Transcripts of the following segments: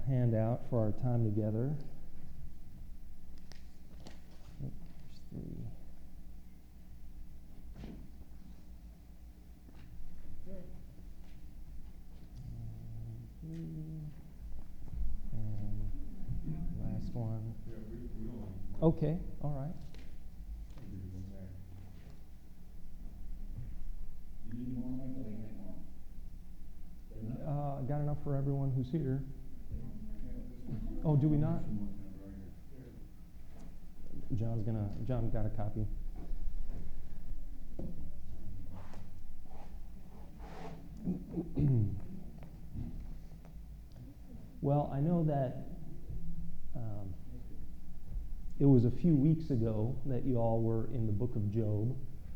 handout for our time together. There's three. And last one. Okay, all right. Got enough for everyone who's here. Oh, do we not? John got a copy. Well, I know that it was a few weeks ago that you all were in the book of Job,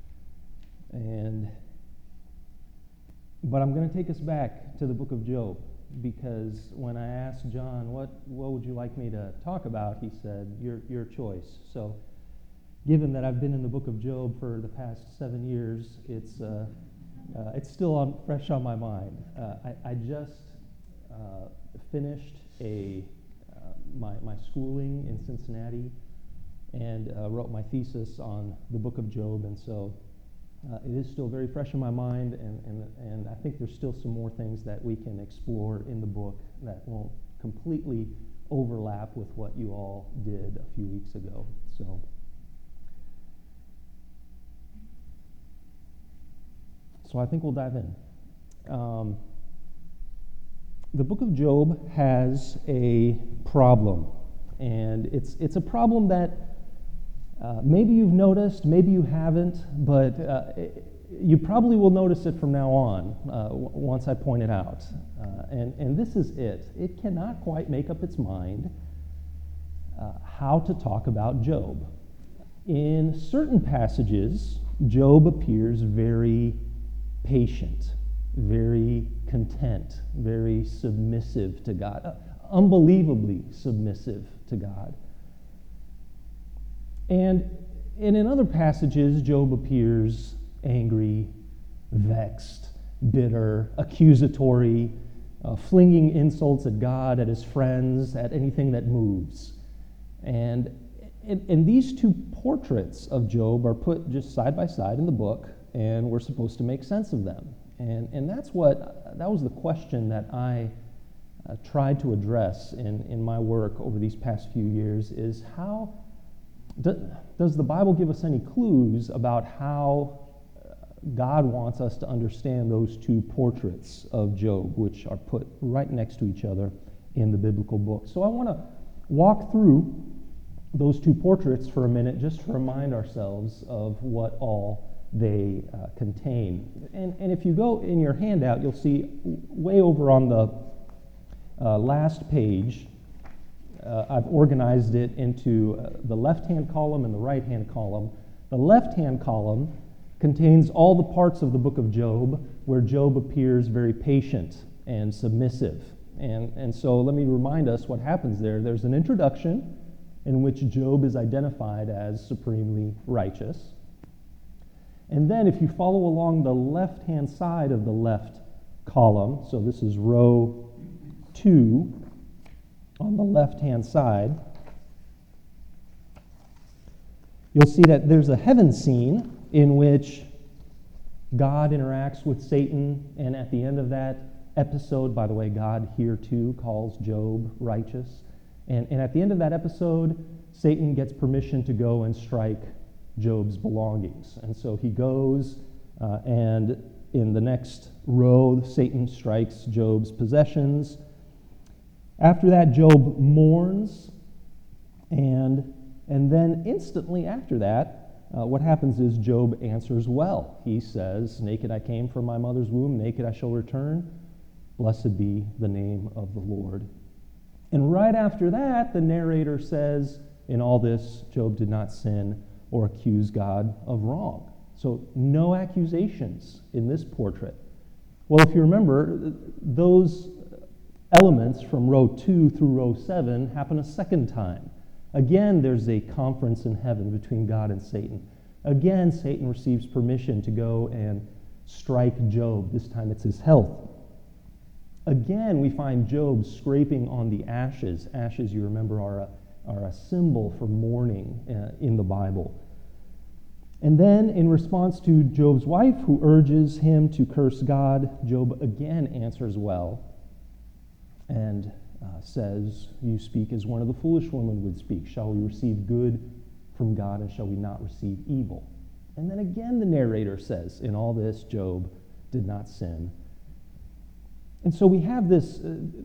but I'm going to take us back to the book of Job, because when I asked John, what would you like me to talk about, he said, your choice. So given that I've been in the book of Job for the past 7 years, it's still fresh on my mind. I just finished my schooling in Cincinnati and wrote my thesis on the book of Job, and so it is still very fresh in my mind, and I think there's still some more things that we can explore in the book that won't completely overlap with what you all did a few weeks ago. So I think we'll dive in. The book of Job has a problem, and it's a problem that maybe you've noticed, maybe you haven't, but you probably will notice it from now on once I point it out. And this is it. It cannot quite make up its mind how to talk about Job. In certain passages, Job appears very patient, very content, very submissive to God, unbelievably submissive to God. And in other passages, Job appears angry, vexed, bitter, accusatory, flinging insults at God, at his friends, at anything that moves. And these two portraits of Job are put just side by side in the book, and we're supposed to make sense of them. And that was the question that I tried to address in my work over these past few years, is how does the Bible give us any clues about how God wants us to understand those two portraits of Job, which are put right next to each other in the biblical book? So I want to walk through those two portraits for a minute just to remind ourselves of what all they contain. And if you go in your handout, you'll see way over on the last page, I've organized it into the left-hand column and the right-hand column. The left-hand column contains all the parts of the book of Job where Job appears very patient and submissive. And so let me remind us what happens there. There's an introduction in which Job is identified as supremely righteous. And then if you follow along the left-hand side of the left column, so this is row 2, on the left-hand side, you'll see that there's a heaven scene in which God interacts with Satan, and at the end of that episode, by the way, God here too calls Job righteous, and at the end of that episode, Satan gets permission to go and strike Job's belongings. And so he goes, and in the next row, Satan strikes Job's possessions. After that, Job mourns, and then instantly after that, what happens is Job answers well. He says, "Naked I came from my mother's womb, naked I shall return. Blessed be the name of the Lord." And right after that, the narrator says, in all this, Job did not sin or accuse God of wrong. So no accusations in this portrait. Well, if you remember, those elements from row 2 through row 7 happen a second time. Again, there's a conference in heaven between God and Satan. Again, Satan receives permission to go and strike Job. This time it's his health. Again, we find Job scraping on the ashes. Ashes, you remember, are a symbol for mourning in the Bible. And then, in response to Job's wife, who urges him to curse God, Job again answers well and says, "You speak as one of the foolish women would speak. Shall we receive good from God, and shall we not receive evil?" And then again the narrator says, "In all this, Job did not sin." And so we have this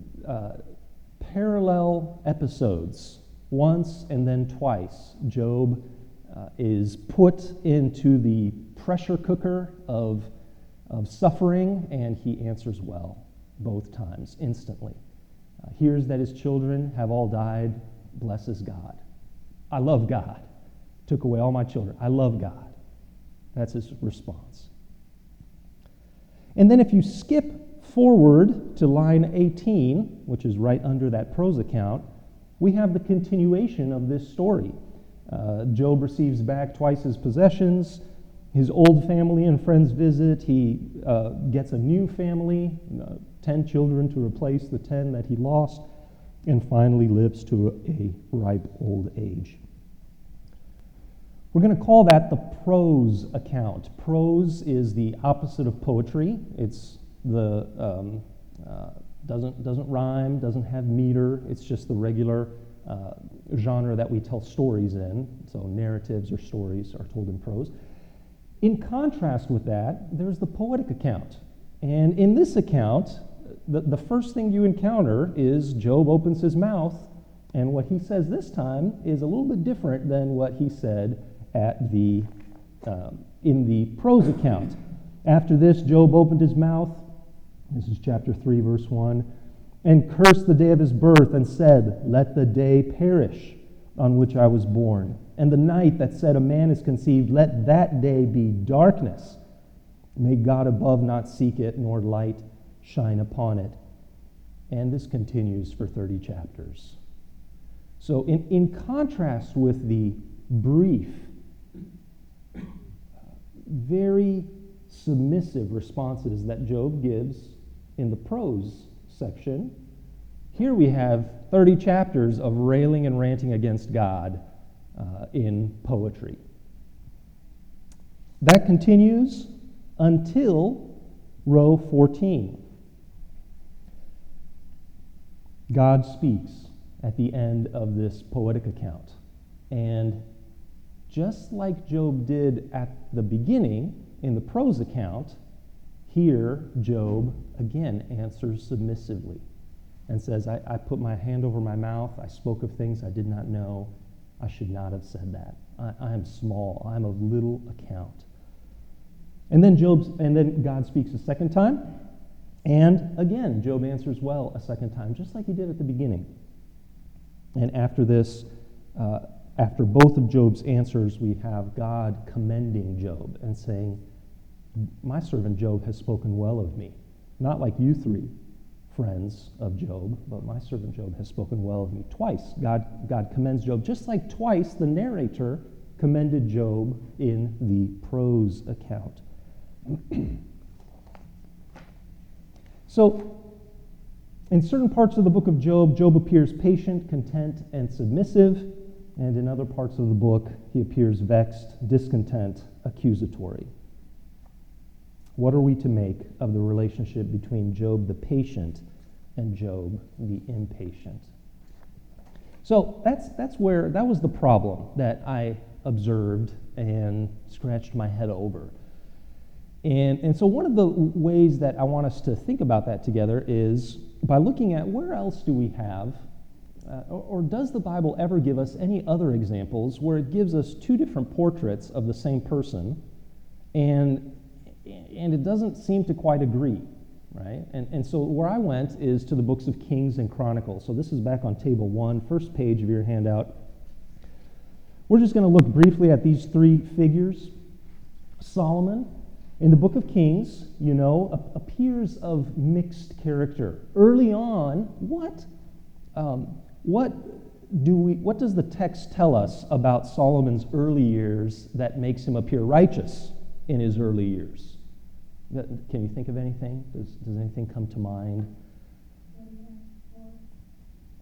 parallel episodes, once and then twice. Job is put into the pressure cooker of suffering, and he answers well both times, instantly. Hears that his children have all died, blesses God. "I love God. Took away all my children. I love God." That's his response. And then if you skip forward to line 18, which is right under that prose account, we have the continuation of this story. Job receives back twice his possessions. His old family and friends visit. He gets a new family, 10 children to replace the 10 that he lost, and finally lives to a ripe old age. We're going to call that the prose account. Prose is the opposite of poetry. It's the doesn't rhyme, doesn't have meter. It's just the regular genre that we tell stories in. So narratives or stories are told in prose. In contrast with that, there's the poetic account. And in this account, the first thing you encounter is Job opens his mouth, and what he says this time is a little bit different than what he said at in the prose account. After this, Job opened his mouth, this is chapter 3, verse 1, and cursed the day of his birth, and said, "Let the day perish on which I was born, and the night that said a man is conceived, let that day be darkness. May God above not seek it, nor light shine upon it." And this continues for 30 chapters. So in contrast with the brief, very submissive responses that Job gives in the prose section, here we have 30 chapters of railing and ranting against God in poetry. That continues until row 14. God speaks at the end of this poetic account. And just like Job did at the beginning in the prose account, here Job again answers submissively and says, I put my hand over my mouth, I spoke of things I did not know, I should not have said that. I am small, I am of little account. And then God speaks a second time, and again Job answers well a second time, just like he did at the beginning. And after this, after both of Job's answers, we have God commending Job and saying, "My servant Job has spoken well of me." Not like you three friends of Job, but my servant Job has spoken well of me. Twice, God commends Job, just like twice the narrator commended Job in the prose account. So, in certain parts of the book of Job, Job appears patient, content, and submissive, and in other parts of the book, he appears vexed, discontent, accusatory. What are we to make of the relationship between Job the patient and Job the impatient? So that was the problem that I observed and scratched my head over. And so one of the ways that I want us to think about that together is by looking at where else do we have, or does the Bible ever give us any other examples where it gives us two different portraits of the same person, and it doesn't seem to quite agree, right? And so where I went is to the books of Kings and Chronicles. So this is back on table 1, first page of your handout. We're just going to look briefly at these three figures. Solomon, in the book of Kings, appears of mixed character. Early on, what does the text tell us about Solomon's early years that makes him appear righteous in his early years? Can you think of anything? Does anything come to mind?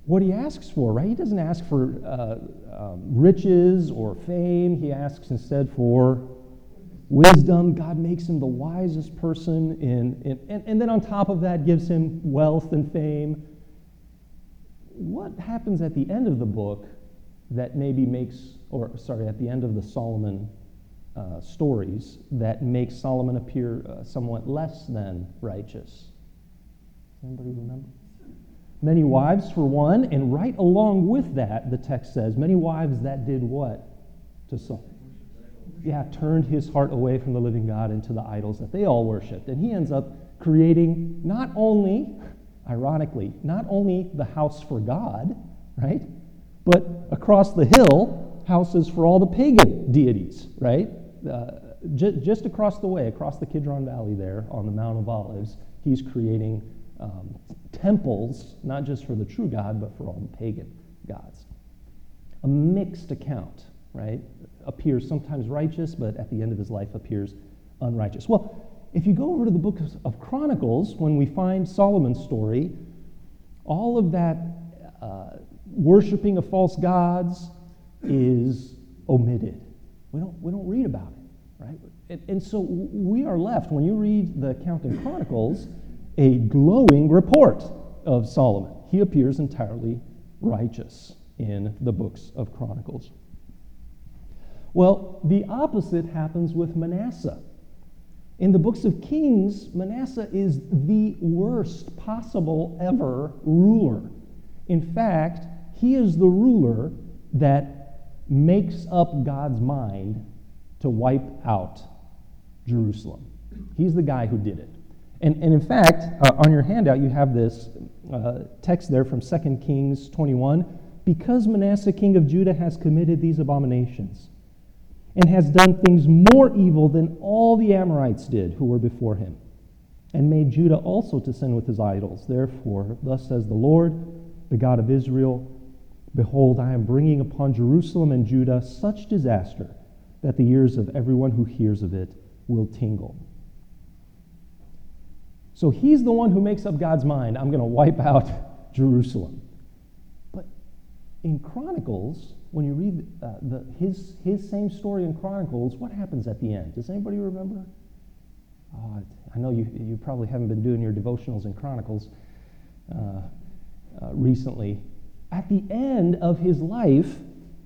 what he asks for, right? He doesn't ask for riches or fame. He asks instead for wisdom. God makes him the wisest person and then on top of that gives him wealth and fame. What happens at the end of the book that maybe at the end of the Solomon stories that makes Solomon appear somewhat less than righteous? Anybody remember? Many wives for one, and right along with that, the text says, many wives that did what to Saul? Yeah, turned his heart away from the living God into the idols that they all worshipped. And he ends up creating not only the house for God, right? But across the hill, houses for all the pagan deities, right? Just across the way, across the Kidron Valley there on the Mount of Olives, he's creating temples, not just for the true God, but for all the pagan gods. A mixed account, right? Appears sometimes righteous, but at the end of his life appears unrighteous. Well, if you go over to the book of Chronicles, when we find Solomon's story, all of that worshiping of false gods is omitted. We don't read about it, right? And so we are left, when you read the account in Chronicles, a glowing report of Solomon. He appears entirely righteous in the books of Chronicles. Well, the opposite happens with Manasseh. In the books of Kings, Manasseh is the worst possible ever ruler. In fact, he is the ruler that makes up God's mind to wipe out Jerusalem. He's the guy who did it. And in fact, on your handout, you have this text there from 2 Kings 21. Because Manasseh, king of Judah, has committed these abominations and has done things more evil than all the Amorites did who were before him, and made Judah also to sin with his idols. Therefore, thus says the Lord, the God of Israel, behold, I am bringing upon Jerusalem and Judah such disaster that the ears of everyone who hears of it will tingle. So he's the one who makes up God's mind. I'm going to wipe out Jerusalem. But in Chronicles, when you read his same story in Chronicles, what happens at the end? Does anybody remember? I know you probably haven't been doing your devotionals in Chronicles recently. At the end of his life,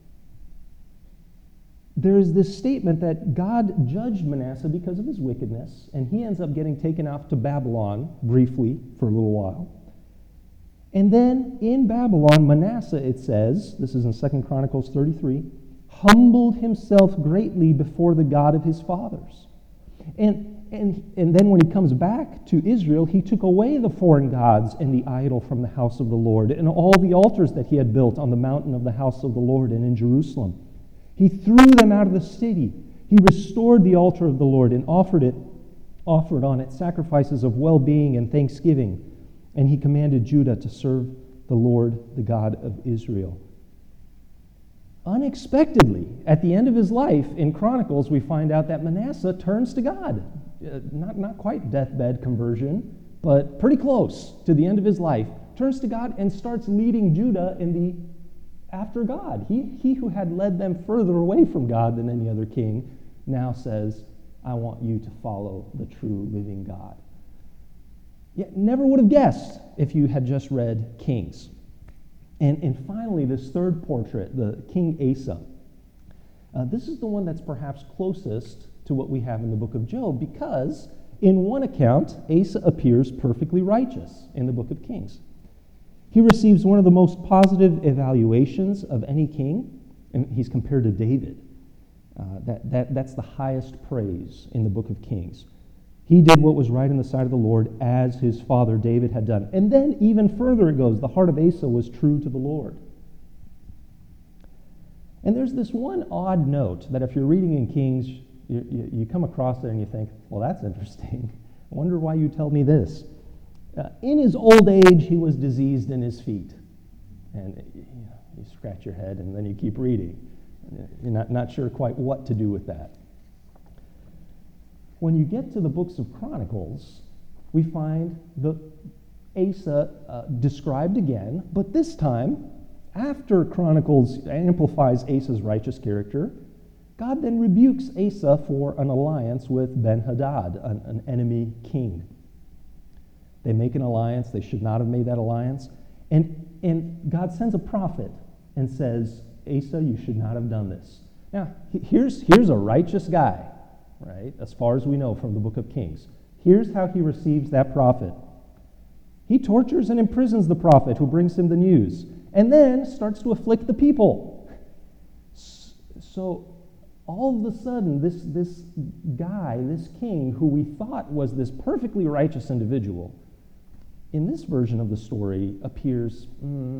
there's this statement that God judged Manasseh because of his wickedness, and he ends up getting taken off to Babylon briefly for a little while. And then in Babylon, Manasseh, it says, this is in 2 Chronicles 33, humbled himself greatly before the God of his fathers. And then when he comes back to Israel, he took away the foreign gods and the idol from the house of the Lord, and all the altars that he had built on the mountain of the house of the Lord and in Jerusalem. He threw them out of the city. He restored the altar of the Lord and offered on it sacrifices of well-being and thanksgiving. And he commanded Judah to serve the Lord, the God of Israel. Unexpectedly, at the end of his life, in Chronicles, we find out that Manasseh turns to God. Not quite deathbed conversion, but pretty close to the end of his life. Turns to God and starts leading Judah after God. He who had led them further away from God than any other king now says, I want you to follow the true living God. Yet never would have guessed if you had just read Kings. And finally, this third portrait, the King Asa. This is the one that's perhaps closest to what we have in the book of Job, because in one account, Asa appears perfectly righteous in the book of Kings. He receives one of the most positive evaluations of any king, and he's compared to David. That's the highest praise in the book of Kings. He did what was right in the sight of the Lord, as his father David had done. And then even further it goes, the heart of Asa was true to the Lord. And there's this one odd note that if you're reading in Kings, you come across there and you think, well, that's interesting. I wonder why you tell me this. In his old age, he was diseased in his feet. And you scratch your head and then you keep reading. You're not sure quite what to do with that. When you get to the books of Chronicles, we find Asa described again, but this time, after Chronicles amplifies Asa's righteous character, God then rebukes Asa for an alliance with Ben-Hadad, an enemy king. They make an alliance. They should not have made that alliance. And God sends a prophet and says, Asa, you should not have done this. Now, here's a righteous guy, right, as far as we know from the book of Kings. Here's how he receives that prophet. He tortures and imprisons the prophet who brings him the news, and then starts to afflict the people. So all of a sudden, this guy, this king, who we thought was this perfectly righteous individual, in this version of the story appears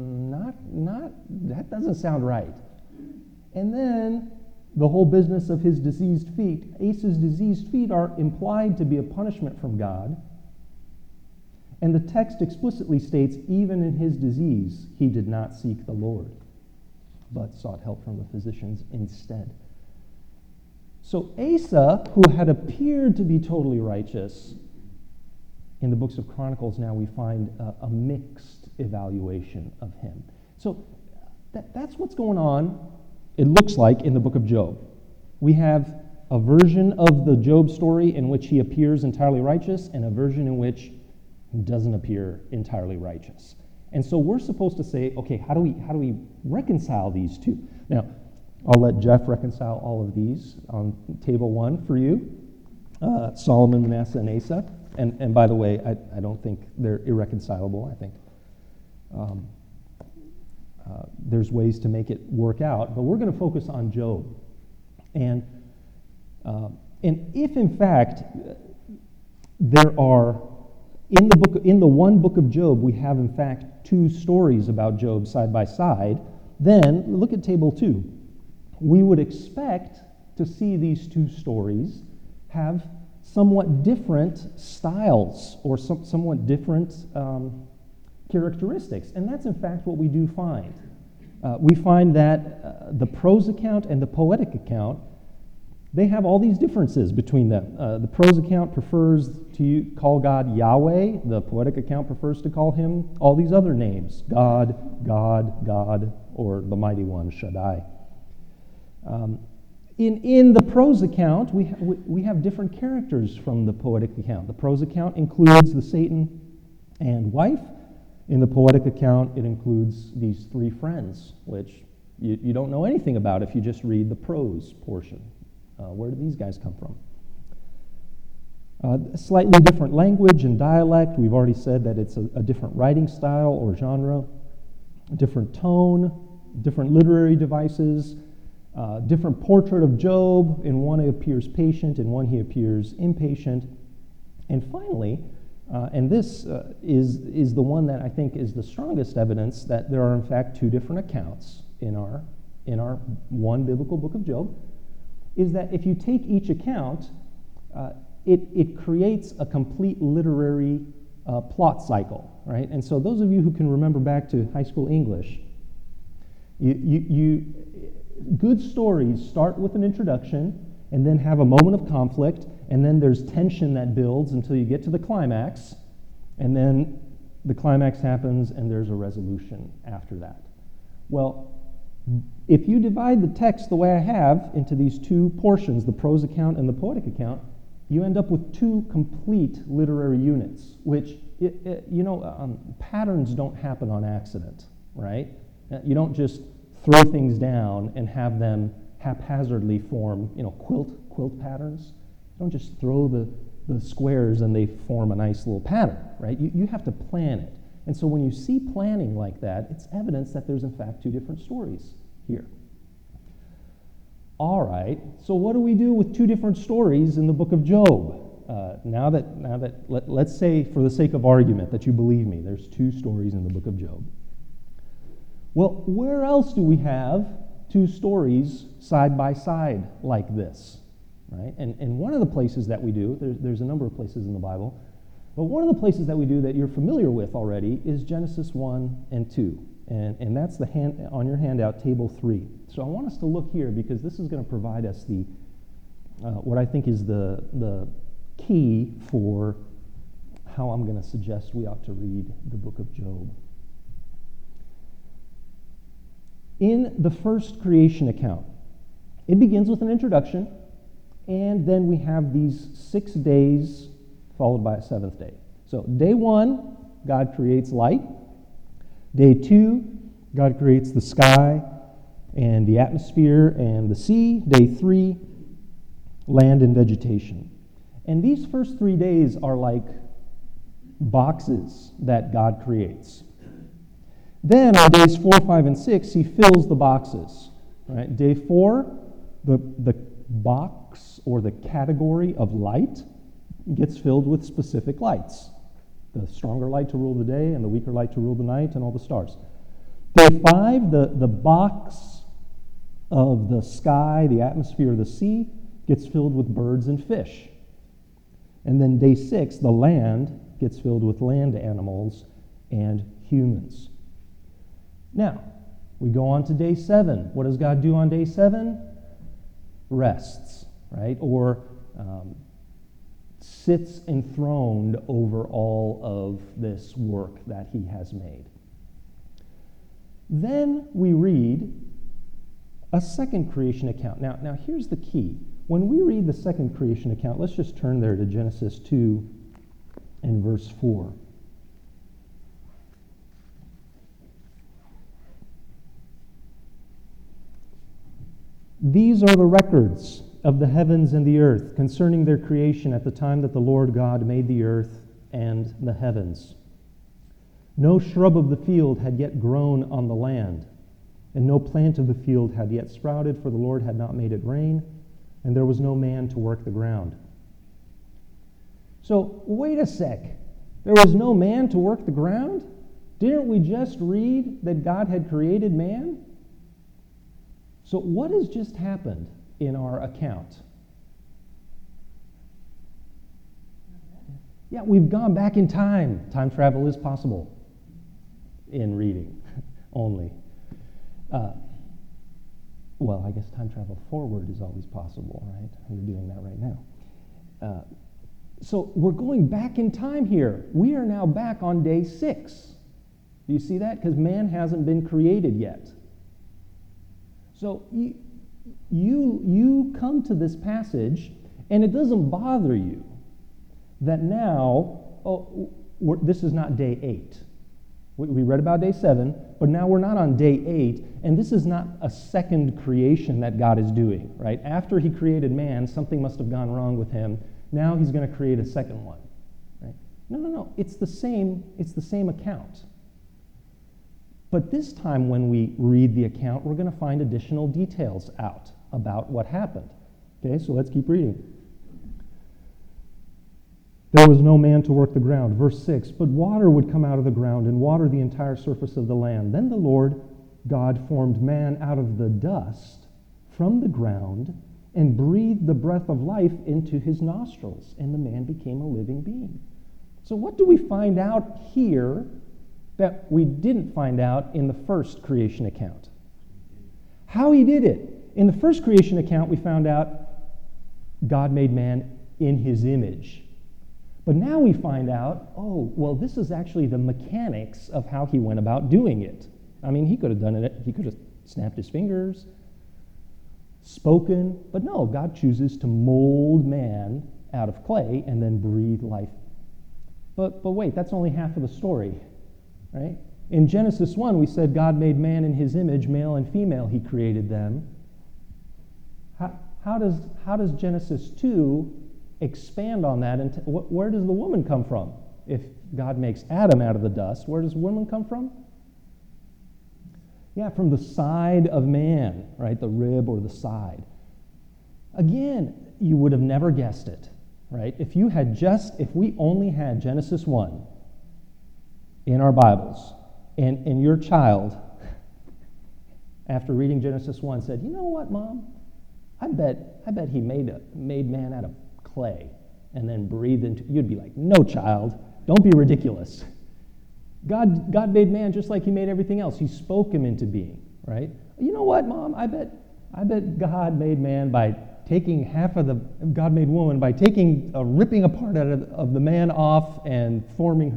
that doesn't sound right. And then the whole business of his diseased feet, Asa's diseased feet, are implied to be a punishment from God. And the text explicitly states, even in his disease, he did not seek the Lord, but sought help from the physicians instead. So Asa, who had appeared to be totally righteous, in the books of Chronicles now we find a mixed evaluation of him. So that's what's going on, it looks like, in the book of Job. We have a version of the Job story in which he appears entirely righteous, and a version in which he doesn't appear entirely righteous. And so we're supposed to say, okay, how do we reconcile these two? Now, I'll let Jeff reconcile all of these on table 1 for you. Solomon, Manasseh, and Asa. And by the way, I don't think they're irreconcilable. I think there's ways to make it work out. But we're going to focus on Job. And if, in fact, there are, in the one book of Job, we have, in fact, 2 stories about Job side by side, then look at table 2. We would expect to see these 2 stories have somewhat different styles or somewhat different characteristics. And that's, in fact, what we do find. We find that the prose account and the poetic account, they have all these differences between them. The prose account prefers to call God Yahweh. The poetic account prefers to call him all these other names, God, God, God, or the Mighty One, Shaddai. In the prose account, we have different characters from the poetic account. The prose account includes the Satan and wife. In the poetic account, it includes these 3 friends, which you don't know anything about if you just read the prose portion. Where do these guys come from? Slightly different language and dialect. We've already said that it's a different writing style or genre, a different tone, different literary devices, different portrait of Job. In one he appears patient, in one he appears impatient. And finally, and this is the one that I think is the strongest evidence that there are in fact 2 different accounts in our one biblical book of Job, is that if you take each account, it creates a complete literary plot cycle, right? And so those of you who can remember back to high school English, good stories start with an introduction and then have a moment of conflict, and then there's tension that builds until you get to the climax, and then the climax happens and there's a resolution after that. Well, if you divide the text the way I have into these 2 portions, the prose account and the poetic account, you end up with 2 complete literary units, which, patterns don't happen on accident, right? You don't just throw things down and have them haphazardly form, quilt patterns. You don't just throw the squares and they form a nice little pattern, right? You have to plan it. And so when you see planning like that, it's evidence that there's in fact 2 different stories here. All right, so what do we do with 2 different stories in the book of Job? Let's say, for the sake of argument, that you believe me, there's 2 stories in the book of Job. Well, where else do we have 2 stories side by side like this, right? And one of the places that we do, there's a number of places in the Bible, but one of the places that we do that you're familiar with already is Genesis 1 and 2. And that's on your handout, table 3. So I want us to look here because this is going to provide us what I think is the key for how I'm going to suggest we ought to read the book of Job. In the first creation account, it begins with an introduction, and then we have these 6 days followed by a 7th day. So day 1, God creates light. Day 2, God creates the sky and the atmosphere and the sea. Day 3, land and vegetation. And these first 3 days are like boxes that God creates. Then on days 4, 5, and 6, he fills the boxes. Right? Day 4, the box or the category of light gets filled with specific lights. The stronger light to rule the day and the weaker light to rule the night and all the stars. Day 5, the box of the sky, the atmosphere, the sea gets filled with birds and fish. And then day 6, the land gets filled with land animals and humans. Now, we go on to day 7. What does God do on day 7? Rests, right? Or sits enthroned over all of this work that he has made. Then we read a second creation account. Now here's the key. When we read the second creation account, let's just turn there to Genesis 2 and verse 4. These are the records of the heavens and the earth concerning their creation at the time that the Lord God made the earth and the heavens. No shrub of the field had yet grown on the land, and no plant of the field had yet sprouted, for the Lord had not made it rain, and there was no man to work the ground. So, wait a sec. There was no man to work the ground? Didn't we just read that God had created man? So what has just happened in our account? Yeah, we've gone back in time. Time travel is possible in reading only. Well, I guess time travel forward is always possible, right? We're doing that right now. So we're going back in time here. We are now back on day 6. Do you see that? Because man hasn't been created yet. So you come to this passage, and it doesn't bother you that now, this is not day 8. We read about day 7, but now we're not on day 8, and this is not a second creation that God is doing, right? After he created man, something must have gone wrong with him. Now he's going to create a second one, right? No. It's the same account. But this time when we read the account, we're going to find additional details out about what happened. Okay, so let's keep reading. There was no man to work the ground. Verse 6, but water would come out of the ground and water the entire surface of the land. Then the Lord God formed man out of the dust from the ground and breathed the breath of life into his nostrils, and the man became a living being. So what do we find out here that we didn't find out in the first creation account? How he did it. In the first creation account, we found out God made man in his image. But now we find out, this is actually the mechanics of how he went about doing it. I mean, he could have done it. He could have snapped his fingers, spoken, but no, God chooses to mold man out of clay and then breathe life. But wait, that's only half of the story. Right? In Genesis 1, we said God made man in his image, male and female, he created them. How does Genesis 2 expand on that? And where does the woman come from? If God makes Adam out of the dust, where does woman come from? Yeah, from the side of man, right? The rib or the side. Again, you would have never guessed it, right? If we only had Genesis 1 in our Bibles, and your child, after reading Genesis 1, said, "You know what, Mom? I bet he made man out of clay and then breathed into," you'd be like, "No, child, don't be ridiculous. God made man just like he made everything else. He spoke him into being, right? You know what, Mom? I bet God made man by taking half of the God made woman, by taking ripping a part out of the man off and forming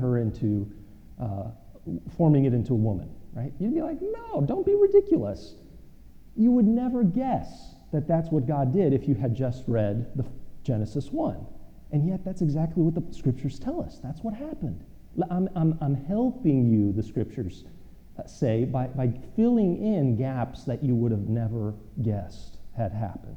it into a woman, right? You'd be like, no, don't be ridiculous. You would never guess that that's what God did if you had just read the Genesis 1. And yet that's exactly what the scriptures tell us. That's what happened. I'm helping you, the scriptures say, by filling in gaps that you would have never guessed had happened.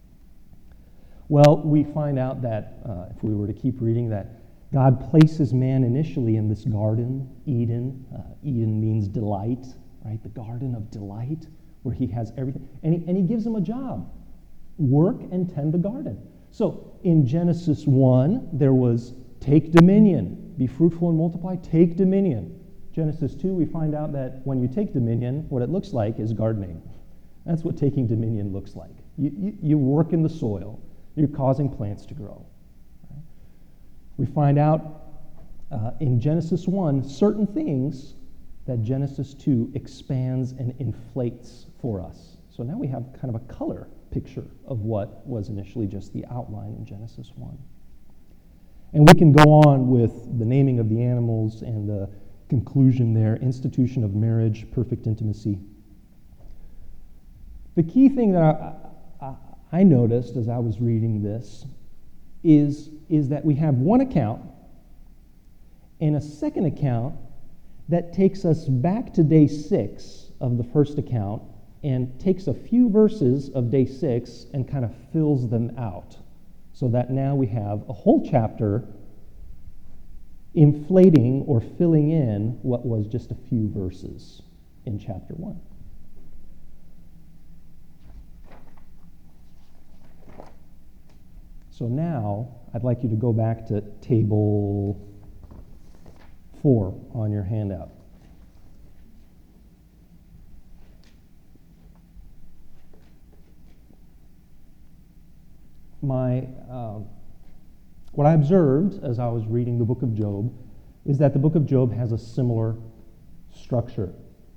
Well, we find out that, if we were to keep reading, that God places man initially in this garden, Eden. Eden means delight, right? The garden of delight, where he has everything. And he gives him a job. Work and tend the garden. So in Genesis 1, there was take dominion, be fruitful and multiply, take dominion. Genesis 2, we find out that when you take dominion, what it looks like is gardening. That's what taking dominion looks like. You work in the soil. You're causing plants to grow. Right? We find out in Genesis 1 certain things that Genesis 2 expands and inflates for us. So now we have kind of a color picture of what was initially just the outline in Genesis 1. And we can go on with the naming of the animals and the conclusion there, institution of marriage, perfect intimacy. The key thing that I noticed as I was reading this is that we have one account and a second account that takes us back to day 6 of the first account and takes a few verses of day 6 and kind of fills them out, so that now we have a whole chapter inflating or filling in what was just a few verses in chapter 1. So now I'd like you to go back to table 4 on your handout. What I observed as I was reading the book of Job is that the book of Job has a similar structure.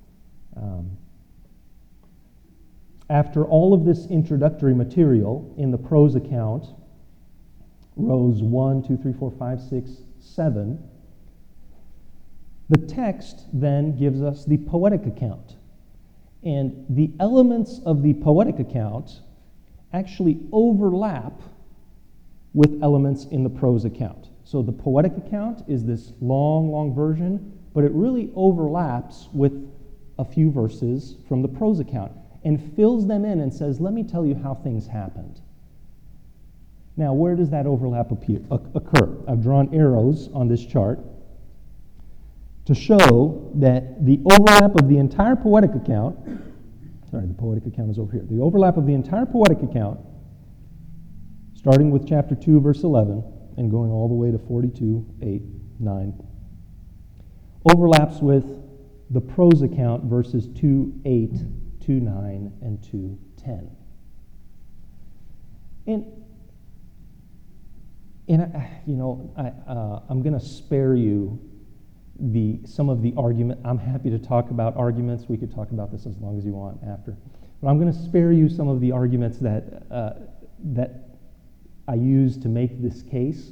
After all of this introductory material in the prose account, rows 1, 2, 3, 4, 5, 6, 7, the text then gives us the poetic account. And the elements of the poetic account actually overlap with elements in the prose account. So the poetic account is this long version, but it really overlaps with a few verses from the prose account and fills them in and says, let me tell you how things happened. Now, where does that overlap occur? I've drawn arrows on this chart to show that the overlap of the entire poetic account, the poetic account is over here. The overlap of the entire poetic account, starting with chapter 2, verse 11, and going all the way to 42, 8, 9, overlaps with the prose account, verses 2, 8, 2, 9, and 2, 10. I'm going to spare you some of the argument. I'm happy to talk about arguments. We could talk about this as long as you want after. But I'm going to spare you some of the arguments that I use to make this case.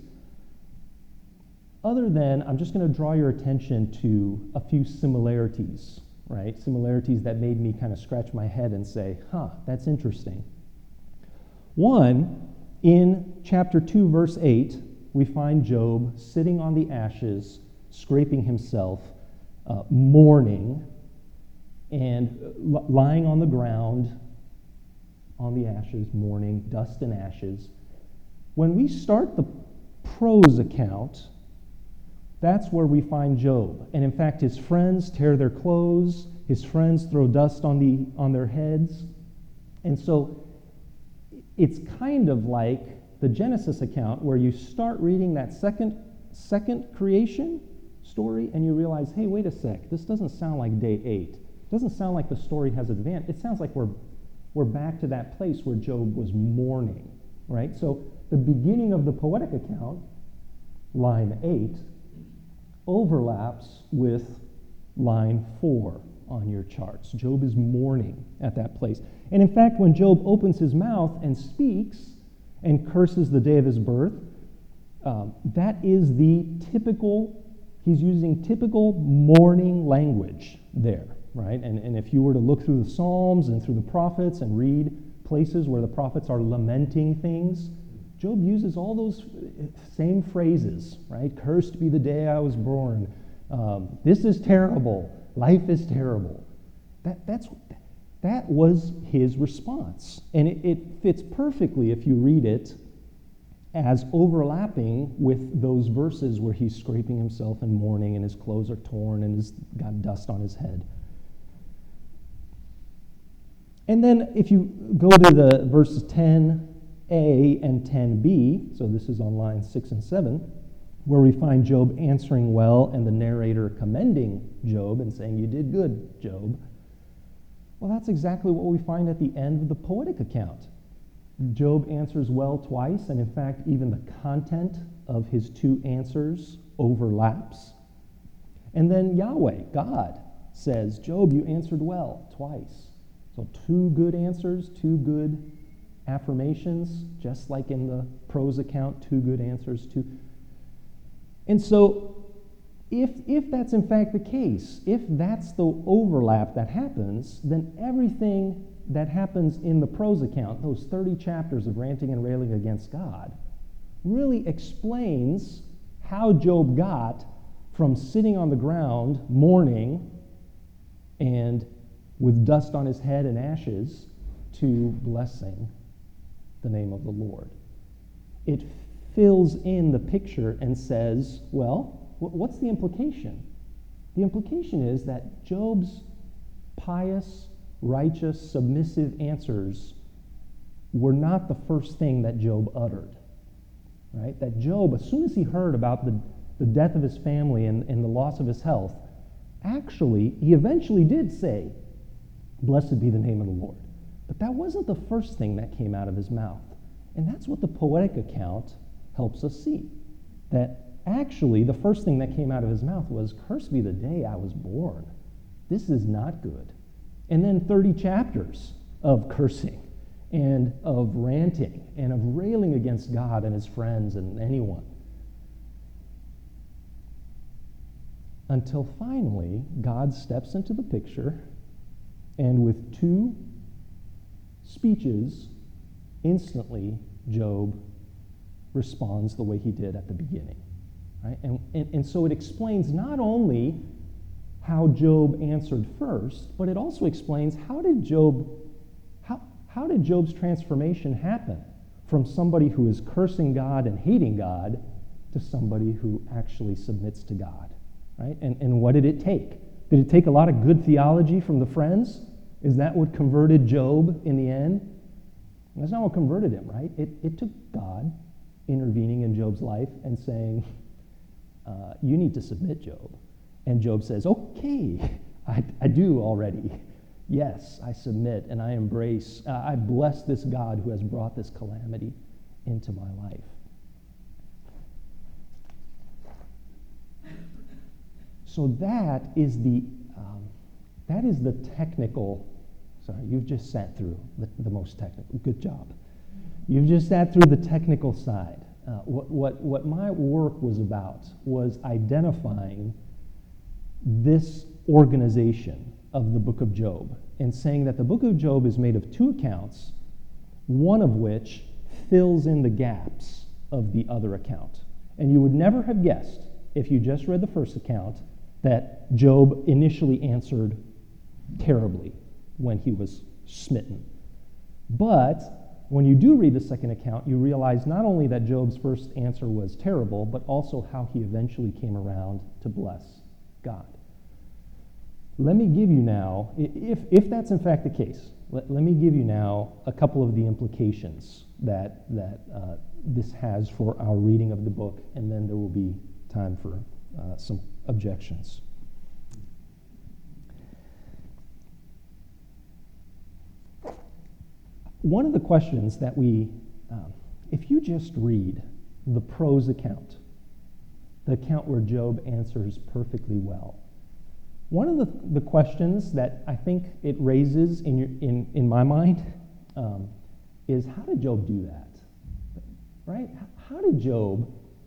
Other than, I'm just going to draw your attention to a few similarities, right? Similarities that made me kind of scratch my head and say, that's interesting. One, in chapter 2, verse 8, we find Job sitting on the ashes, scraping himself, mourning, and lying on the ground on the ashes, mourning, dust and ashes. When we start the prose account, that's where we find Job. And in fact, his friends tear their clothes, his friends throw dust on their heads. And so it's kind of like the Genesis account where you start reading that second creation story and you realize, hey, wait a sec, this doesn't sound like day 8. It doesn't sound like the story has advanced. It sounds like we're back to that place where Job was mourning, right? So the beginning of the poetic account, line 8, overlaps with line 4 on your charts. Job is mourning at that place. And in fact, when Job opens his mouth and speaks and curses the day of his birth, that is the typical, he's using typical mourning language there, right? And if you were to look through the Psalms and through the prophets and read places where the prophets are lamenting things, Job uses all those same phrases, right? Cursed be the day I was born. This is terrible. Life is terrible. That was his response. And it fits perfectly if you read it as overlapping with those verses where he's scraping himself and mourning and his clothes are torn and he's got dust on his head. And then if you go to the verses 10a and 10b, so this is on lines 6 and 7, where we find Job answering well and the narrator commending Job and saying, "You did good, Job." Well, that's exactly what we find at the end of the poetic account. Job answers well twice, and in fact, even the content of his two answers overlaps. And then Yahweh, God, says, "Job, you answered well," twice. So two good answers, two good affirmations, just like in the prose account, two good answers, two. And so if that's in fact the case, if that's the overlap that happens, then everything that happens in the prose account, those 30 chapters of ranting and railing against God, really explains how Job got from sitting on the ground mourning and with dust on his head and ashes to blessing the name of the Lord. It fills in the picture and says, well, what's the implication? The implication is that Job's pious, righteous, submissive answers were not the first thing that Job uttered, right? That Job, as soon as he heard about the death of his family and the loss of his health, actually, he eventually did say, "Blessed be the name of the Lord." But that wasn't the first thing that came out of his mouth. And that's what the poetic account helps us see. That actually, the first thing that came out of his mouth was, "Cursed be the day I was born. This is not good." And then 30 chapters of cursing and of ranting and of railing against God and his friends and anyone. Until finally, God steps into the picture and with two speeches, instantly Job responds the way he did at the beginning. Right? And so it explains not only how Job answered first, but it also explains how did Job's transformation happen from somebody who is cursing God and hating God to somebody who actually submits to God. Right? And what did it take? Did it take a lot of good theology from the friends? Is that what converted Job in the end? That's not what converted him, right? It took God intervening in Job's life and saying, you need to submit, Job. And Job says, okay, I do already. Yes, I submit and I embrace, I bless this God who has brought this calamity into my life. So that is the technical, sorry, you've just sat through the most technical, good job. You've just sat through the technical side. What my work was about was identifying this organization of the book of Job and saying that the book of Job is made of two accounts, one of which fills in the gaps of the other account. And you would never have guessed, if you just read the first account, that Job initially answered terribly when he was smitten. But when you do read the second account, you realize not only that Job's first answer was terrible, but also how he eventually came around to bless God. Let me give you now, if that's in fact the case, let me give you now a couple of the implications that this has for our reading of the book, and then there will be time for some objections. One of the questions that if you just read the prose account, the account where Job answers perfectly well, One of the questions that I think it raises in my mind is, how did Job do that? Right? How did Job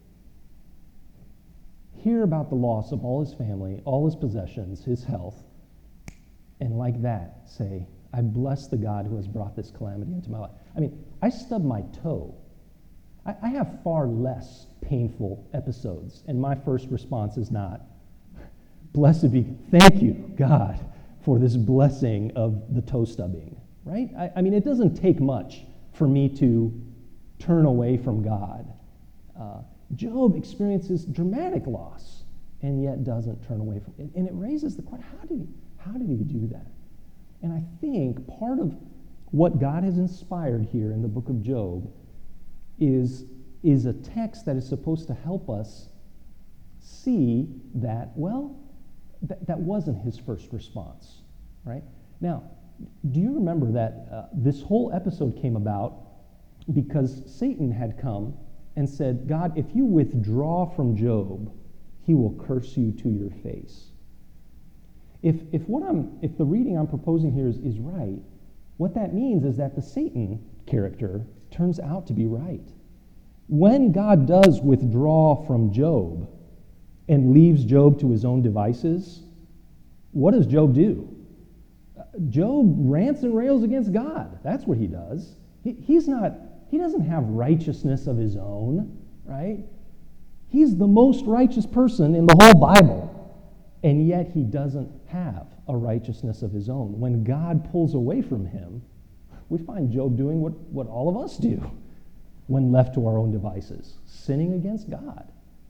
hear about the loss of all his family, all his possessions, his health, and like that say, I bless the God who has brought this calamity into my life? I mean, I stubbed my toe. I have far less painful episodes, and my first response is not, blessed be, thank you, God, for this blessing of the toe stubbing, right? I mean, it doesn't take much for me to turn away from God. Job experiences dramatic loss and yet doesn't turn away from it. And it raises the question, how did he do that? And I think part of what God has inspired here in the book of Job is a text that is supposed to help us see that, well, that wasn't his first response, right? Now, do you remember that this whole episode came about because Satan had come and said, God, if you withdraw from Job, he will curse you to your face. If the reading I'm proposing here is right, what that means is that the Satan character turns out to be right. When God does withdraw from Job and leaves Job to his own devices, what does Job do? Job rants and rails against God. That's what he does. He doesn't have righteousness of his own, right? He's the most righteous person in the whole Bible, and yet he doesn't have a righteousness of his own. When God pulls away from him, we find Job doing what all of us do when left to our own devices, sinning against God.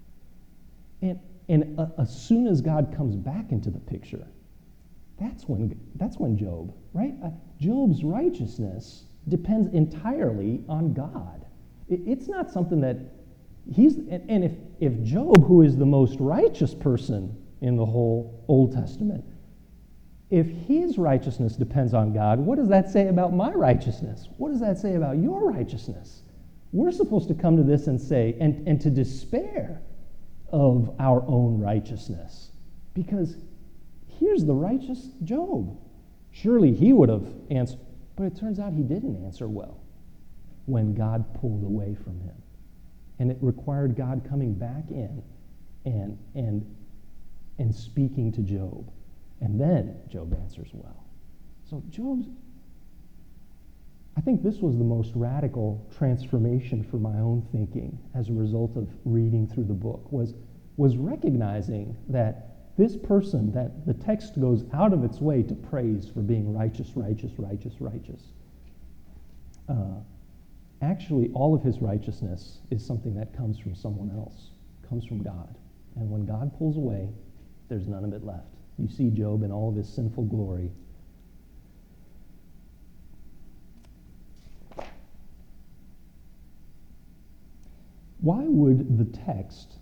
And as soon as God comes back into the picture, that's when Job, right? Job's righteousness depends entirely on God. It's not something that and if Job, who is the most righteous person in the whole Old Testament, if his righteousness depends on God, what does that say about my righteousness? What does that say about your righteousness? We're supposed to come to this and say, and to despair of our own righteousness. Because here's the righteous Job. Surely he would have answered, but it turns out he didn't answer well when God pulled away from him. And it required God coming back in and speaking to Job. And then Job answers well. So I think this was the most radical transformation for my own thinking as a result of reading through the book, was recognizing that this person, that the text goes out of its way to praise for being righteous. Actually, all of his righteousness is something that comes from someone else, comes from God. And when God pulls away, there's none of it left. You see Job in all of his sinful glory. Why would the text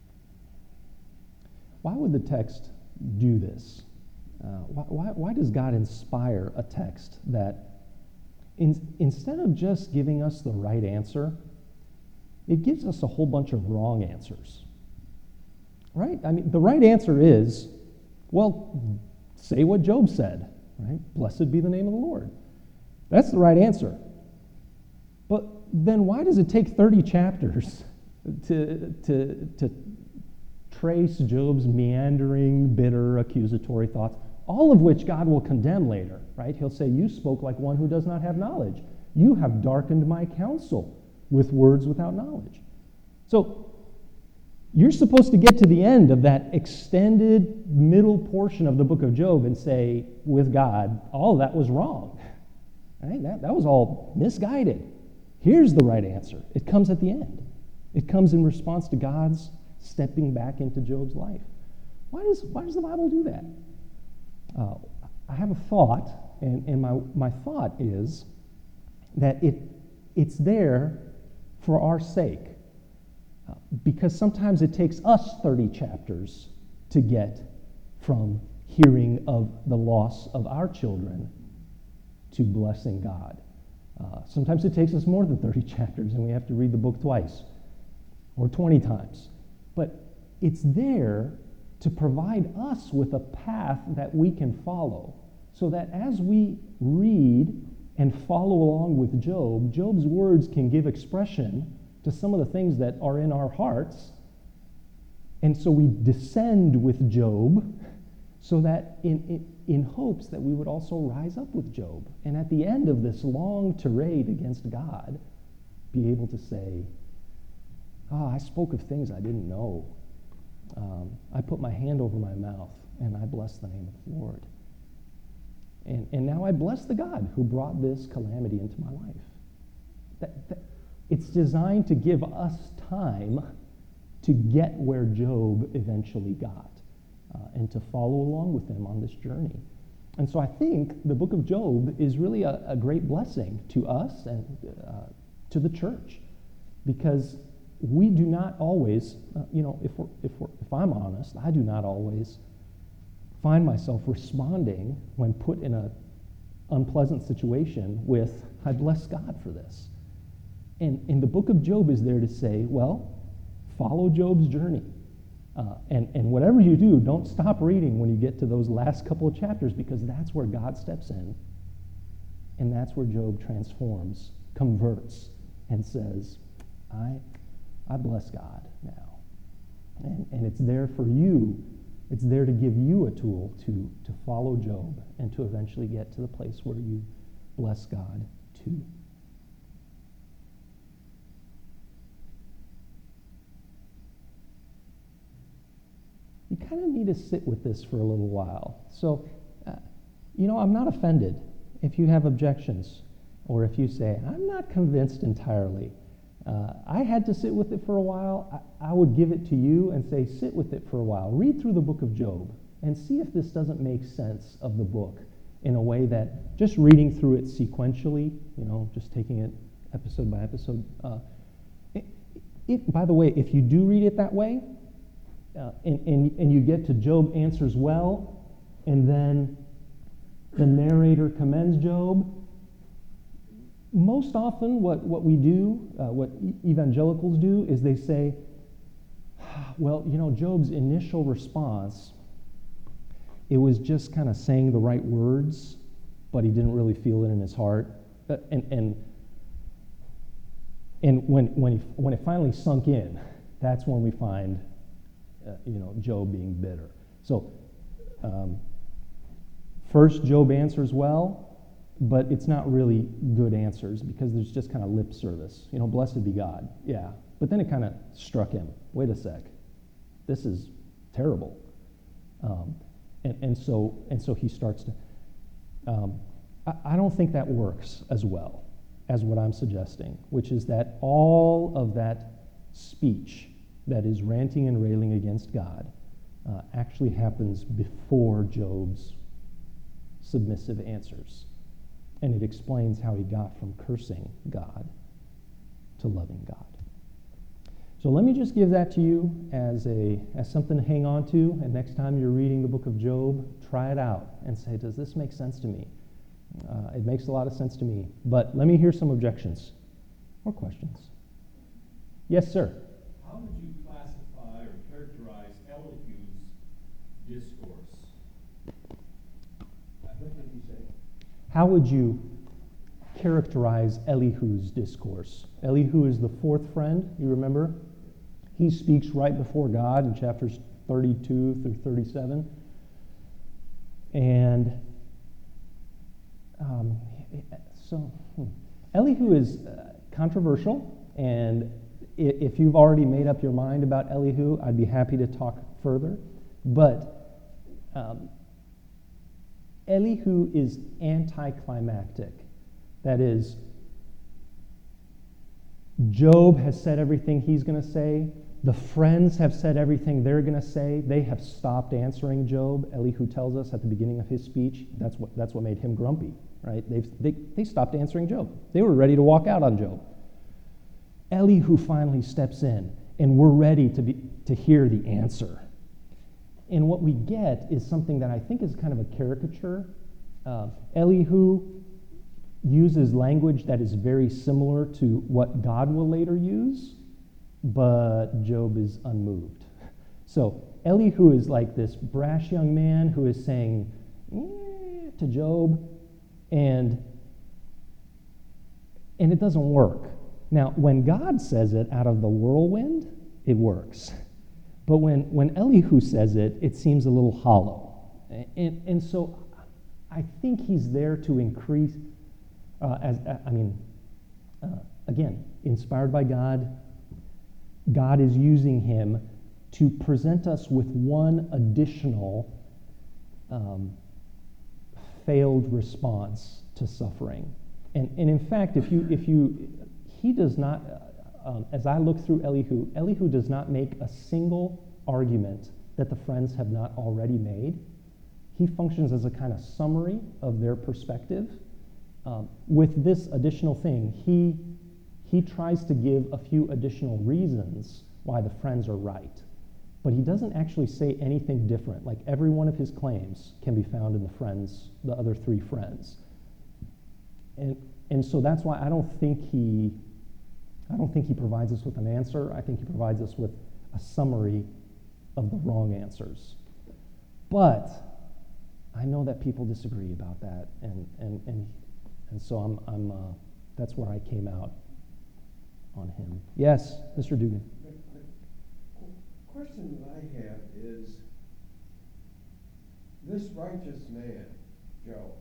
do this? Why does God inspire a text that instead of just giving us the right answer, it gives us a whole bunch of wrong answers? Right? I mean, the right answer is, well, say what Job said, right? Blessed be the name of the Lord. That's the right answer. But then why does it take 30 chapters to trace Job's meandering, bitter, accusatory thoughts, all of which God will condemn later, right? He'll say, you spoke like one who does not have knowledge. You have darkened my counsel with words without knowledge. So you're supposed to get to the end of that extended middle portion of the book of Job and say, with God, all of that was wrong. Right? That was all misguided. Here's the right answer. It comes at the end. It comes in response to God's stepping back into Job's life. Why does the Bible do that? I have a thought, and my thought is that it's there for our sake. Because sometimes it takes us 30 chapters to get from hearing of the loss of our children to blessing God. Sometimes it takes us more than 30 chapters, and we have to read the book twice or 20 times. But it's there to provide us with a path that we can follow, so that as we read and follow along with Job, Job's words can give expression to some of the things that are in our hearts. And so we descend with Job, so that in hopes that we would also rise up with Job. And at the end of this long tirade against God, be able to say, I spoke of things I didn't know. I put my hand over my mouth, and I bless the name of the Lord. And now I bless the God who brought this calamity into my life. It's designed to give us time to get where Job eventually got, and to follow along with him on this journey. And so I think the book of Job is really a great blessing to us and to the church, because we do not always, if I'm honest, I do not always find myself responding when put in an unpleasant situation with, I bless God for this. And the book of Job is there to say, well, follow Job's journey. And whatever you do, don't stop reading when you get to those last couple of chapters, because that's where God steps in. And that's where Job transforms, converts, and says, I bless God now. And it's there for you. It's there to give you a tool to follow Job and to eventually get to the place where you bless God too. You kind of need to sit with this for a little while. So, I'm not offended if you have objections, or if you say, I'm not convinced entirely. I had to sit with it for a while. I would give it to you and say, sit with it for a while. Read through the book of Job and see if this doesn't make sense of the book in a way that just reading through it sequentially, just taking it episode by episode. By the way, if you do read it that way, and you get to Job answers well, and then the narrator commends Job, most often what we do, what evangelicals do, is they say, well, Job's initial response, it was just kind of saying the right words, but he didn't really feel it in his heart. And when it finally sunk in, that's when we find Job being bitter. So first Job answers well, but it's not really good answers, because there's just kind of lip service. Blessed be God. Yeah. But then it kind of struck him. Wait a sec. This is terrible. And so he starts to... I don't think that works as well as what I'm suggesting, which is that all of that speech that is ranting and railing against God actually happens before Job's submissive answers. And it explains how he got from cursing God to loving God. So let me just give that to you as something to hang on to, and next time you're reading the book of Job, try it out and say, does this make sense to me? It makes a lot of sense to me, but let me hear some objections or questions. Yes, sir? How would you classify or characterize Elihu's discourse? What did he say? How would you characterize Elihu's discourse? Elihu is the fourth friend, you remember? He speaks right before God in chapters 32 through 37. And Elihu is controversial, and if you've already made up your mind about Elihu, I'd be happy to talk further. But Elihu is anticlimactic. That is, Job has said everything he's going to say. The friends have said everything they're going to say. They have stopped answering Job. Elihu tells us at the beginning of his speech, that's what made him grumpy, right? They stopped answering Job. They were ready to walk out on Job. Elihu finally steps in, and we're ready to hear the answer. And what we get is something that I think is kind of a caricature. Elihu uses language that is very similar to what God will later use, but Job is unmoved. So Elihu is like this brash young man who is saying to Job, and it doesn't work. Now, when God says it out of the whirlwind, it works. But when Elihu says it, it seems a little hollow. And so I think he's there to increase, again, inspired by God, God is using him to present us with one additional failed response to suffering. And in fact, he does not, as I look through Elihu does not make a single argument that the friends have not already made. He functions as a kind of summary of their perspective. With this additional thing, he tries to give a few additional reasons why the friends are right. But he doesn't actually say anything different. Like every one of his claims can be found in the other three friends. And so that's why I don't think he provides us with an answer. I think he provides us with a summary of the wrong answers. But I know that people disagree about that, and so I'm that's where I came out on him. Yes, Mr. Dugan. The question that I have is, this righteous man, Job,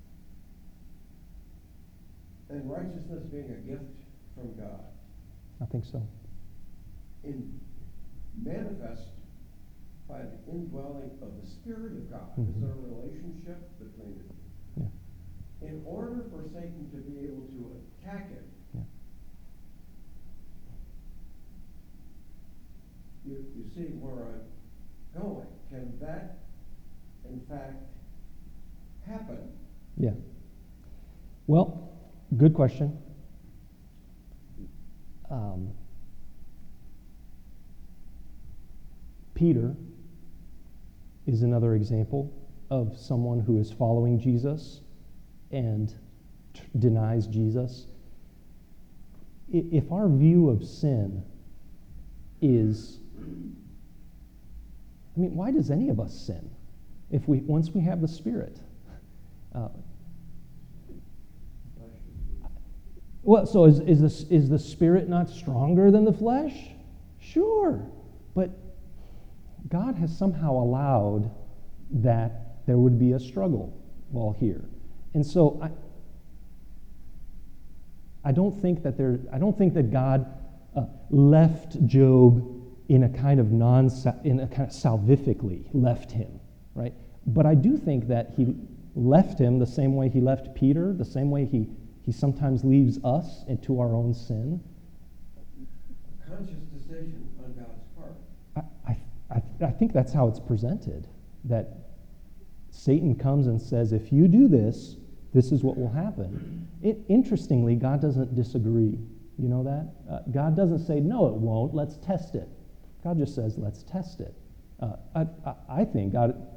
and righteousness being a gift from God, I think so. in manifest by the indwelling of the Spirit of God. Mm-hmm. Is there a relationship between it? Yeah. In order for Satan to be able to attack it, Yeah. you see where I'm going. Can that, in fact, happen? Yeah. Well, good question. Peter is another example of someone who is following Jesus and denies Jesus. If our view of sin is, why does any of us sin once we have the Spirit? Well, so is the Spirit not stronger than the flesh? Sure, but God has somehow allowed that there would be a struggle while here, and so I don't think that God left Job in a kind of salvifically left him, right? But I do think that he left him the same way he left Peter, the same way he sometimes leaves us into our own sin. A conscious decision on God's part. I think that's how it's presented, that Satan comes and says, if you do this, this is what will happen. Interestingly, God doesn't disagree. You know that? God doesn't say, no, it won't, let's test it. God just says, let's test it. I think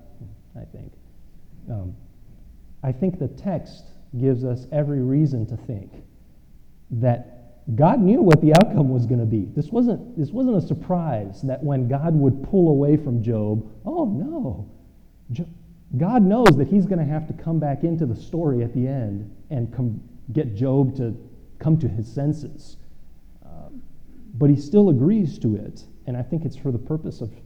the text gives us every reason to think that God knew what the outcome was going to be. This wasn't a surprise that when God would pull away from Job, oh no, God knows that he's going to have to come back into the story at the end and get Job to come to his senses. But he still agrees to it, and I think it's for the purpose of,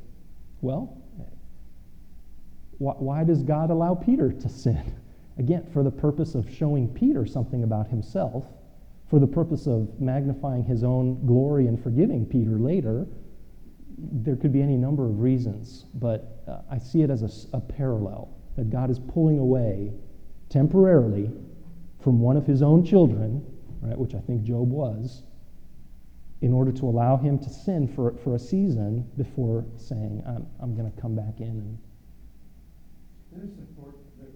why does God allow Peter to sin? Again, for the purpose of showing Peter something about himself, for the purpose of magnifying his own glory and forgiving Peter later. There could be any number of reasons, but I see it as a parallel, that God is pulling away temporarily from one of his own children, right, which I think Job was, in order to allow him to sin for a season before saying, I'm going to come back in. There is support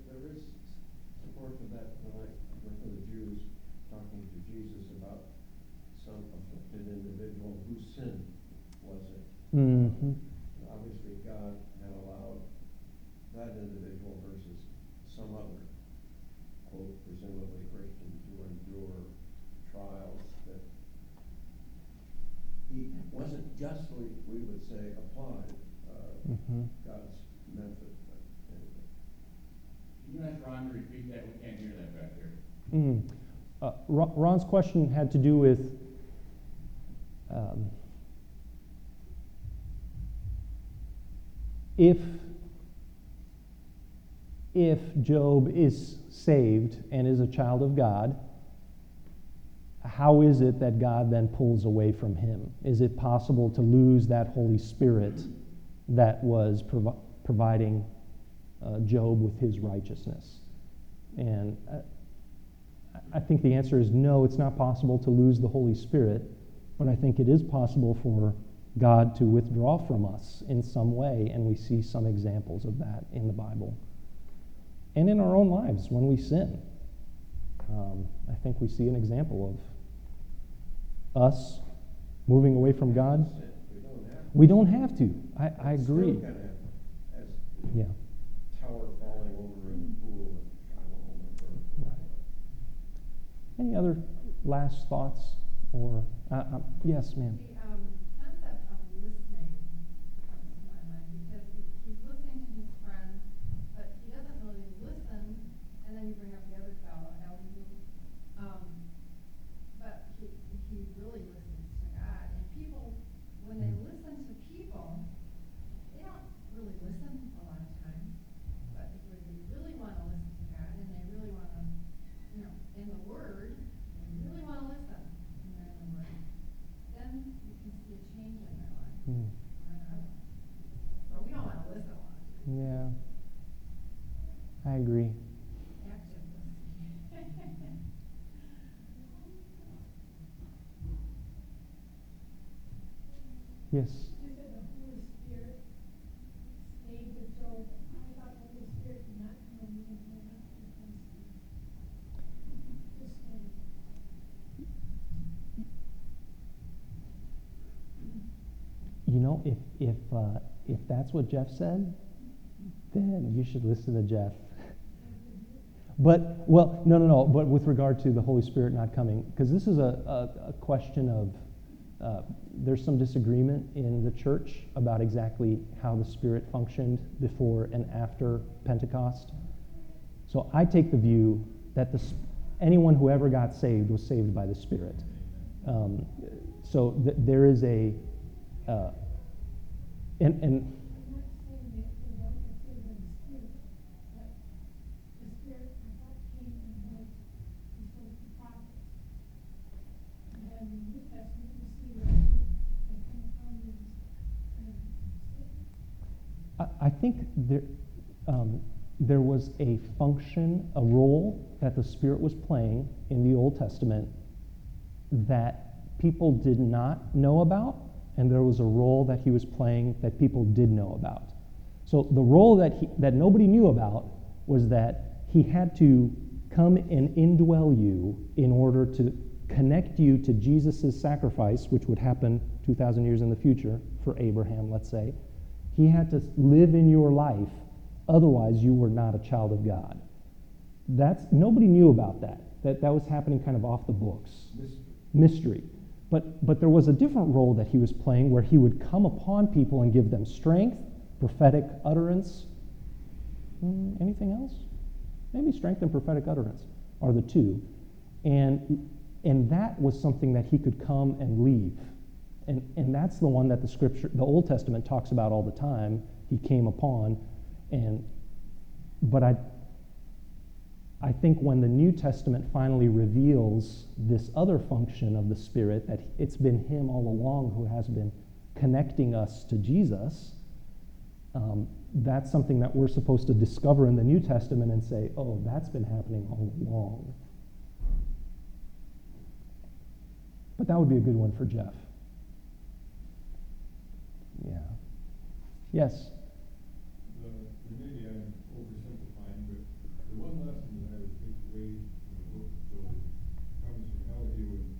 for that when I went to the Jews talking to Jesus about some afflicted individual whose sin was it. Mm-hmm. Obviously, God had allowed that individual versus some other, quote, presumably Christian, to endure trials that he wasn't justly, we would say, applied. Mhm. God's method, but anyway. Can you ask Ron to repeat that? We can't hear that back there. Ron's question had to do with um, if Job is saved and is a child of God, how is it that God then pulls away from him? Is it possible to lose that Holy Spirit that was providing Job with his righteousness? And I think the answer is no, it's not possible to lose the Holy Spirit, but I think it is possible for God to withdraw from us in some way, and we see some examples of that in the Bible. And in our own lives when we sin. I think we see an example of us moving away from God. We don't have to. We don't have to. I agree. Still kind of as Yeah. tower falling over in the pool and trying to hold my breath. Right. Any other last thoughts? Or yes, ma'am. The concept of listening comes to my mind because he's listening to his friend, but he doesn't really listen. And then you bring up the other fellow, Elihu. But he really listens to God. And people, when they listen to people, they don't really listen a lot of times. But if they really want to listen to God and they really want to, in the Word, they really want to listen. Then you can see a change in their life. But we don't want to listen a lot. Yeah. I agree. Active listening. Yes. You said the Holy Spirit stayed with Job. I thought the Holy Spirit did not come and live there after the Holy Spirit. Just stayed. If that's what Jeff said, then you should listen to Jeff. But no. But with regard to the Holy Spirit not coming, because this is a question of there's some disagreement in the church about exactly how the Spirit functioned before and after Pentecost. So I take the view that anyone who ever got saved was saved by the Spirit. There is a and I'm not saying that they don't get saved by the Spirit, but the Spirit, I thought, came and was spoke to prophets. And then in the New Testament, we see where they come upon these I think there was a function, a role that the Spirit was playing in the Old Testament that people did not know about, and there was a role that he was playing that people did know about. So the role that nobody knew about was that he had to come and indwell you in order to connect you to Jesus' sacrifice, which would happen 2,000 years in the future for Abraham, let's say. He had to live in your life, otherwise you were not a child of God. Nobody knew about that was happening kind of off the books. Mystery. But there was a different role that he was playing where he would come upon people and give them strength, prophetic utterance. Anything else? Maybe strength and prophetic utterance are the two. And that was something that he could come and leave. And that's the one that the Old Testament talks about all the time. He came upon. But I think when the New Testament finally reveals this other function of the Spirit, that it's been him all along who has been connecting us to Jesus, that's something that we're supposed to discover in the New Testament and say, oh, that's been happening all along. But that would be a good one for Jeff. Yeah. Yes? Maybe I'm oversimplifying, but the one lesson that I would take away from the book of Job comes from Elihu in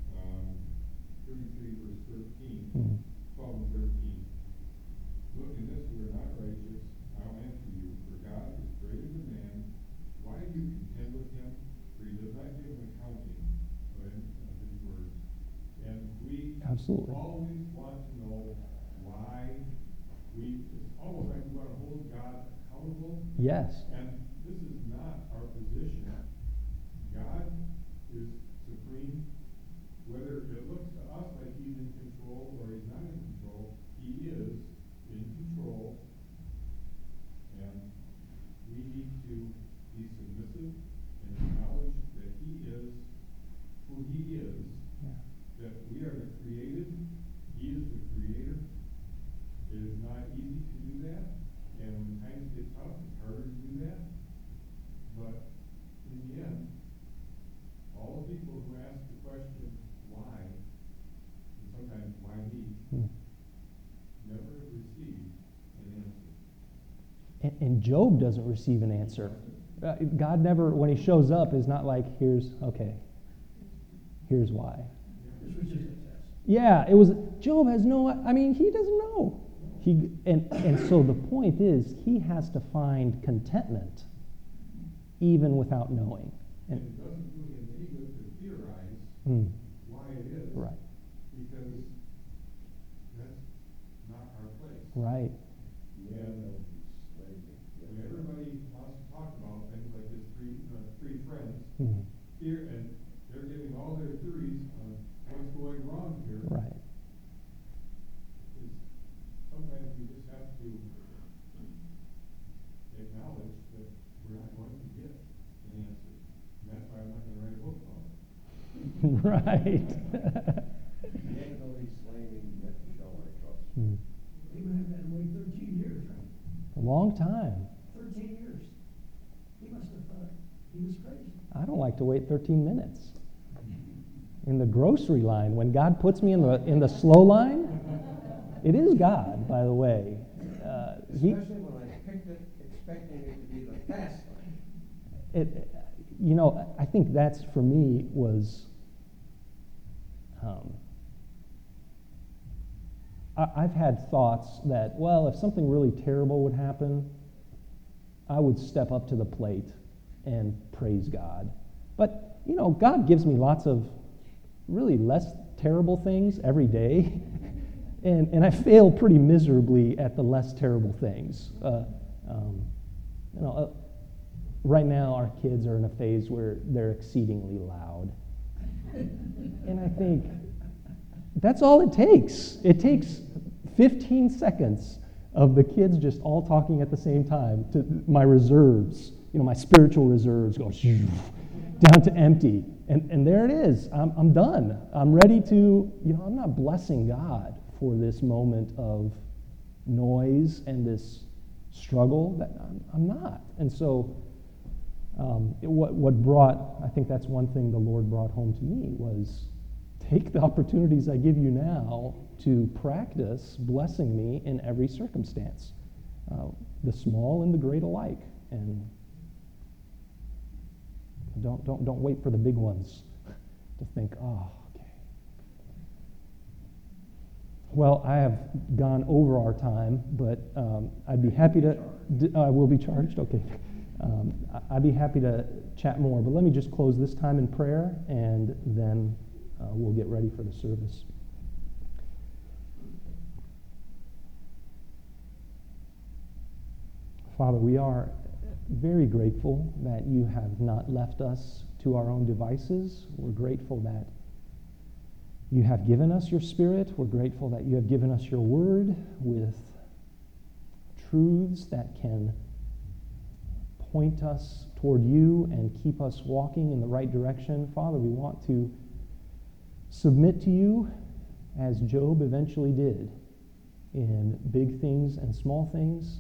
33 verse 13, 12 and 13. Look in this, we are not righteous. I'll answer you, for God is greater than man. Why do you contend with him? For he does not give an accounting of his words. And we Absolutely. always want to know why we, as Yes. And this is not our position. God is supreme. Whether it looks to us like he's in control or he's not in control, he is in control. And we need to be submissive and acknowledge that he is who he is, Yeah. that we are the created, he is the creator. It is not easy to do that, and when times get tough, it's harder to do that. But in the end, all the people who ask the question, why, and sometimes why me, never received an answer. And Job doesn't receive an answer. God never, when he shows up, is not like, here's why. This was just a test. Yeah, it was, Job has no, I mean, he doesn't know. And so the point is, he has to find contentment even without knowing. And it doesn't do him any good to theorize why it is. Right. Because that's not our place. Right. Man, slavery. When everybody wants to talk about things like his three friends, Mhm. here, and they're giving all their theories on what's going wrong here. Right. Sometimes we just have to acknowledge that we're not going to get an answer. And that's why I'm not going to write a book about it. Right. Man though he slay me, yet shall I trust. Abraham had to wait 13 years, right? A long time. 13 years. He must have thought he was crazy. I don't like to wait 13 minutes. In the grocery line, when God puts me in the slow line, it is God, by the way. Especially when I picked it, expecting it to be the fast lane. I think that's, for me, was, I've had thoughts that, well, if something really terrible would happen, I would step up to the plate and praise God. But, God gives me lots of really less terrible things every day. And I fail pretty miserably at the less terrible things. Right now, our kids are in a phase where they're exceedingly loud. And I think that's all it takes. It takes 15 seconds of the kids just all talking at the same time to my reserves, my spiritual reserves go down to empty. And there it is. I'm done. I'm ready to, I'm not blessing God for this moment of noise and this struggle. That I'm not. And so what brought, I think that's one thing the Lord brought home to me, was take the opportunities I give you now to practice blessing me in every circumstance, the small and the great alike. And don't wait for the big ones to think, okay. Well, I have gone over our time, but I'd be happy to. I will be charged. Okay. I'd be happy to chat more, but let me just close this time in prayer, and then we'll get ready for the service. Father, we are very grateful that you have not left us to our own devices. We're grateful that you have given us your Spirit. We're grateful that you have given us your word with truths that can point us toward you and keep us walking in the right direction. Father, we want to submit to you as Job eventually did in big things and small things.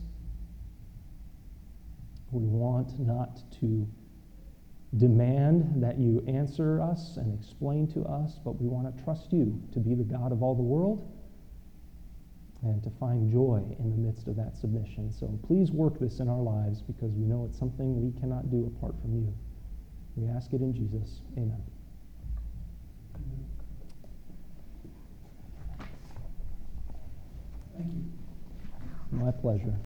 We want not to demand that you answer us and explain to us, but we want to trust you to be the God of all the world and to find joy in the midst of that submission. So please work this in our lives, because we know it's something we cannot do apart from you. We ask it in Jesus. Amen. Thank you. My pleasure.